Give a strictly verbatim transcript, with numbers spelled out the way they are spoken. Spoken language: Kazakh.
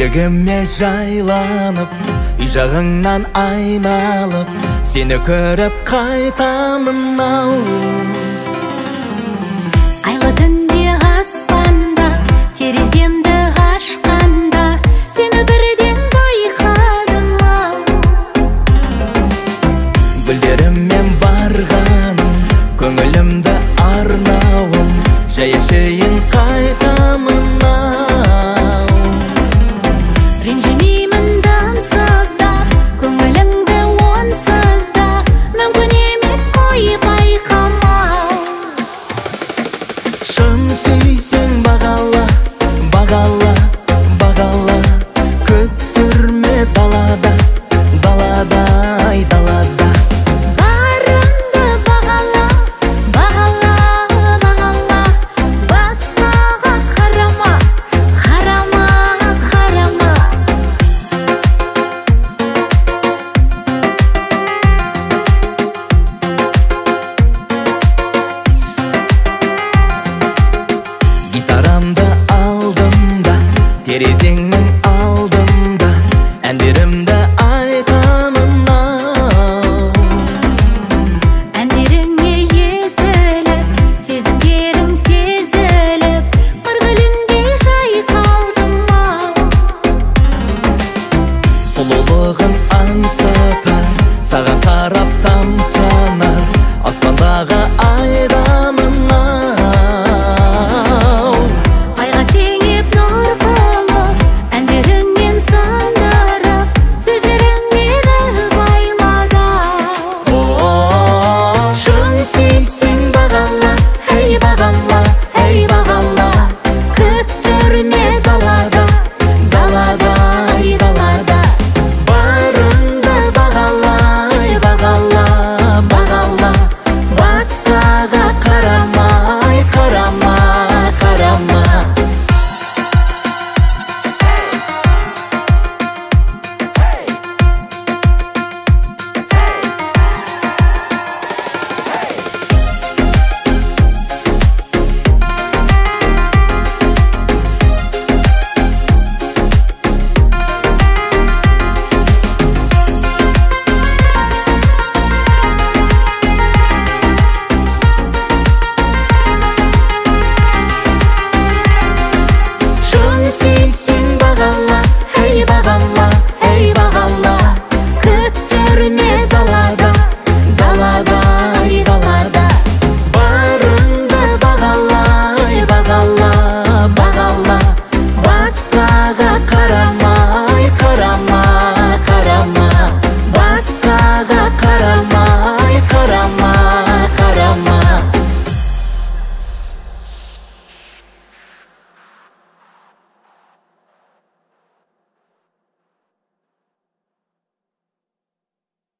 жүрегіме жайланып, үй жағыңнан айналып, сені көріп қайтамын ау. Айлы түнде аспанда, тереземді ашқанда, сені бірден байқадым ау. Гүлдеріммен барғаным, көңілімді арнауым, жай әшейін қайтамын ау. Ренжімеймін дамсыз да, көңіліңді онсыз да, мүмкін емес қой байқамау. Шын сүйсең бағала, бағала, бағала, күттірме далада, далада, ай далада. Барыңды бағала, бағала, бағала, басқаға қарама, қарама, қарама. Гитарамды алдым да, терезеңнің алдында, әндерімді айтамын ау. Әндеріңе езіліп, сезімдерің сезіліп, маргүліңде жайқалдым ау. Сұлулығын аңсатар, саған қарап тамсанар, аспандағы айдамын ау. Айға теңеп нұр қылып, әндеріңнен сандырып, сөздерің мені байлады ау. Шын сүйсең бағала, әй бағала, әй бағала, күттірме далада, далада, ай далада. Барыңды бағала, ай бағала, бағала, басқаға қарама, ай қарама, қарама. Шын сүйсең бағала, әй бағала, әй бағала, күттірме далада, далада, ай далада. Барыңды бағала, ай бағала, бағала, басқаға қарама, ай қарама, қарама, басқаға қарама.